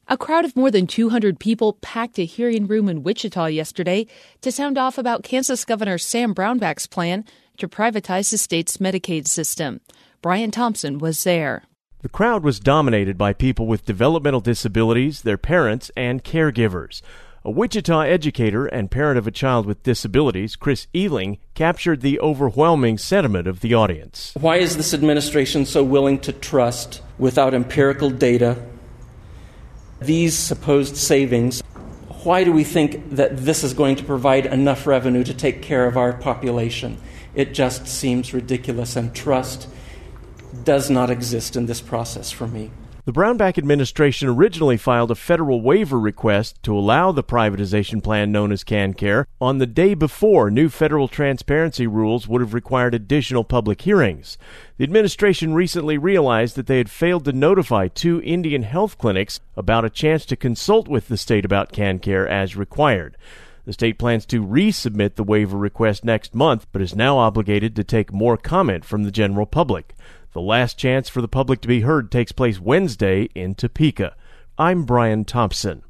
A crowd of more than 200 people packed a hearing room in Wichita yesterday to sound off about Kansas Governor Sam Brownback's plan to privatize the state's Medicaid system. Brian Thompson was there. The crowd was dominated by people with developmental disabilities, their parents, and caregivers. A Wichita educator and parent of a child with disabilities, Chris Ealing, captured the overwhelming sentiment of the audience. Why is this administration so willing to trust, without empirical data, these supposed savings? Why do we think that this is going to provide enough revenue to take care of our population? It just seems ridiculous, and trust does not exist in this process for me. The Brownback administration originally filed a federal waiver request to allow the privatization plan known as KanCare on the day before new federal transparency rules would have required additional public hearings. The administration recently realized that they had failed to notify 2 Indian health clinics about a chance to consult with the state about KanCare as required. The state plans to resubmit the waiver request next month, but is now obligated to take more comment from the general public. The last chance for the public to be heard takes place Wednesday in Topeka. I'm Brian Thompson.